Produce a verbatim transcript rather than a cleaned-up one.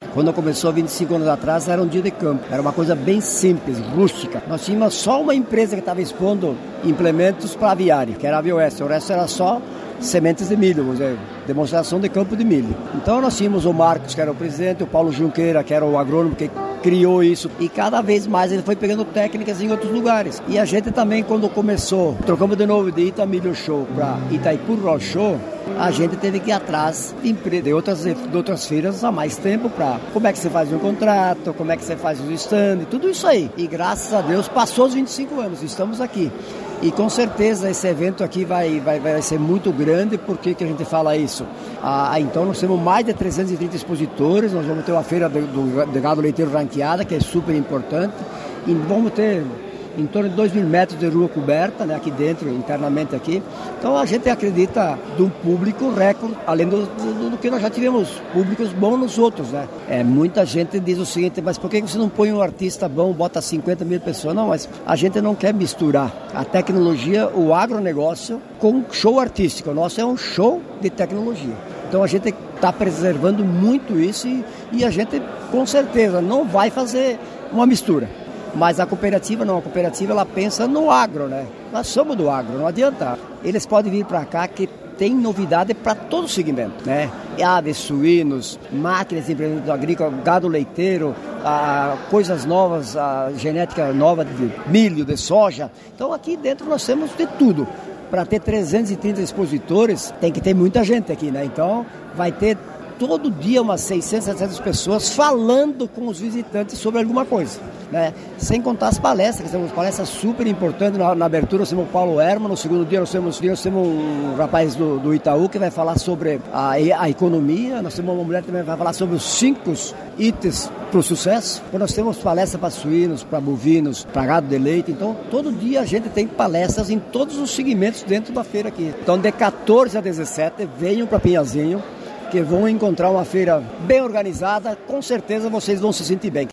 Quando começou há vinte e cinco anos atrás, era um dia de campo. Era uma coisa bem simples, rústica. Nós tínhamos só uma empresa que estava expondo implementos para aviário, que era a Avioeste. O resto era só sementes de milho, vamos dizer, demonstração de campo de milho. Então nós tínhamos o Marcos, que era o presidente, o Paulo Junqueira, que era o agrônomo que criou isso, e cada vez mais ele foi pegando técnicas em outros lugares. E a gente também, quando começou, trocamos de novo de Itamilho Show para Itaipu Rural Show, a gente teve que ir atrás de, de, outras, de outras feiras há mais tempo para como é que você faz um contrato, como é que você faz o stand, tudo isso aí. E graças a Deus passou os vinte e cinco anos, estamos aqui. E com certeza esse evento aqui vai, vai, vai ser muito grande. Por que que a gente fala isso? Ah, então nós temos mais de trezentos e trinta expositores, nós vamos ter uma feira do, do, do gado leiteiro ranqueada, que é super importante, e vamos ter em torno de dois mil metros de rua coberta, né, aqui dentro, internamente aqui. Então a gente acredita de um público recorde, além do, do, do que nós já tivemos públicos bons nos outros, né? É, muita gente diz o seguinte, mas por que você não põe um artista bom, bota cinquenta mil pessoas? Não, mas a gente não quer misturar a tecnologia, o agronegócio, com show artístico. O nosso é um show de tecnologia. Então a gente está preservando muito isso e, e a gente, com certeza, não vai fazer uma mistura. Mas a cooperativa não, a cooperativa ela pensa no agro, né? Nós somos do agro, não adianta. Eles podem vir para cá que tem novidade para todo o segmento, né? Aves, suínos, máquinas de empreendedorismo agrícola, gado leiteiro, ah, coisas novas, a genética nova de milho, de soja. Então aqui dentro nós temos de tudo. Para ter trezentos e trinta expositores, tem que ter muita gente aqui, né? Então vai ter todo dia umas seiscentas, setecentas pessoas falando com os visitantes sobre alguma coisa, né? Sem contar as palestras, temos palestras super importantes. Na, na abertura nós temos o Paulo Herman, no segundo dia nós temos, nós temos um rapaz do, do Itaú que vai falar sobre a, a economia, nós temos uma mulher que também vai falar sobre os cinco itens para o sucesso. Então, nós temos palestras para suínos, para bovinos, para gado de leite. Então todo dia a gente tem palestras em todos os segmentos dentro da feira aqui. Então de quatorze a dezessete venham para Pinhazinho, que vão encontrar uma feira bem organizada, com certeza vocês vão se sentir bem.